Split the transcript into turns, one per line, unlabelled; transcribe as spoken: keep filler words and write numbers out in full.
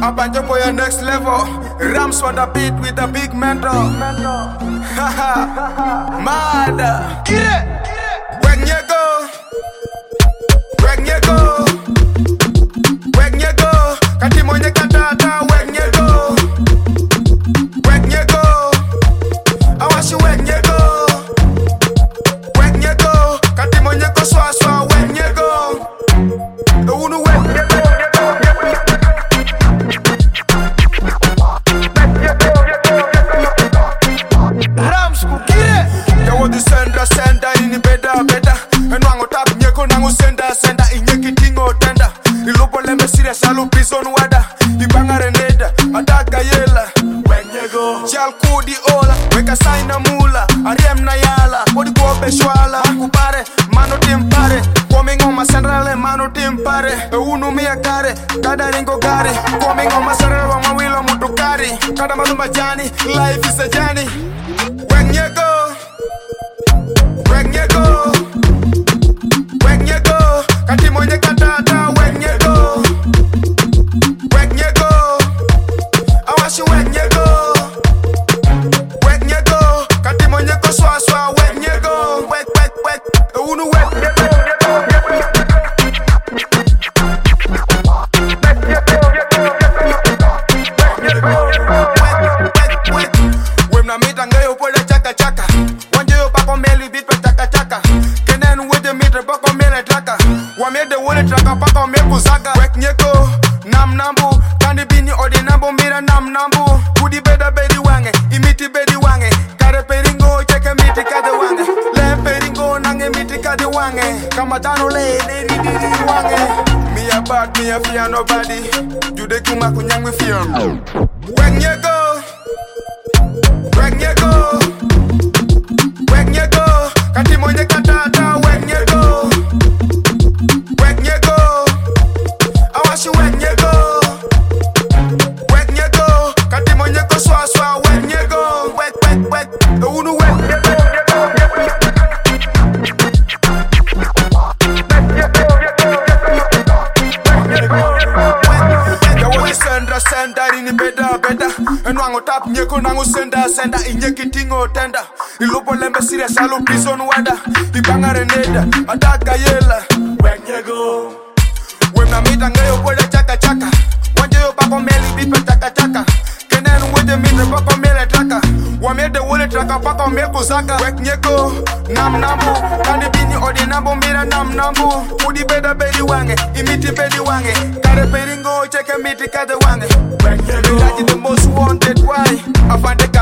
Up and jump for your next level. Rams on the beat with a big mentor. Haha, mad. Get it. When you go, when you go, when you go, Katimonye katata. When you go, when you go, I want you when you go, when you go, Katimonye ko swa swa. When you go, the one when you go. Senda ini beda beda enwango tap nyeko nangu senda senda inyeki tingo tenda ilupo lembe serious alu prison wada ibangare neda adaga yela wenyego chal kudi ola weka saina mula ariem na yala odi gobe shwala kupare mano timpare coming on my central mano timpare e unu mia kare kada ringo gare coming on my central wa mawilo mutokari kada malumba jani life is a journey wenyego. When you go, when you go, Katimonye katata. When you go, when you go, I want you when you go, when you go, Katimonye ko swa swa. When you go, wek wek wek, unu wek you go, when na meet and go pole chaka chaka. One day you pack on me bit. Wame de wole traka paka me kuzaga wek nyeko nam nambu kandi bini odi nambu mira nam nambu kudi beda bedi wange imiti bedi wange kare peringo cheke miti kade wange le peringo nange miti kade wange kama tano le ne di di di wange me a bad me a fear nobody jude kuma kunyang me fear wek nyeko wek nyeko wek nyeko Katimonye katata. Wek nyeko when you go, I want you when you go, when you go, Katimonye ko swa swa. When you go, wek wek wek, the unu when you go, the one senda senda ini beda beda, enwango tap nyeko nangu senda senda inyeki tingo tenda, ilupo lembe serious alu prison wada, ibangare neda adaga yela. When you go, when I meet and go pole chaka chaka. One day you back on meli bipe chaka chaka. Kenen with the meter back on mele traka. One made the wole traka back on meko zaka. Wek nyeko nam nambu kandi bini odi nambu mira nam nambu kudi beda bedi wange imiti bedi wange kare peringo cheke miti kade wange. When you go, the most wanted why I find the